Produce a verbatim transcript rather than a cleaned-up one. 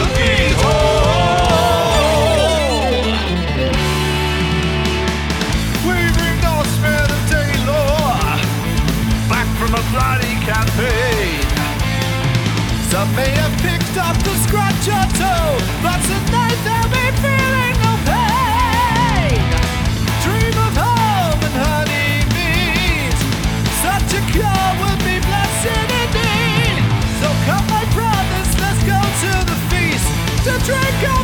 cookie hole. Waving Norseman and Taylor back from a bloody campaign. Some may have picked up the scratch or toe, but tonight they'll be feeling no pain. Dream of home and honey meat, such a cure would be blessed indeed. So come my brothers, let's go to the feast to drink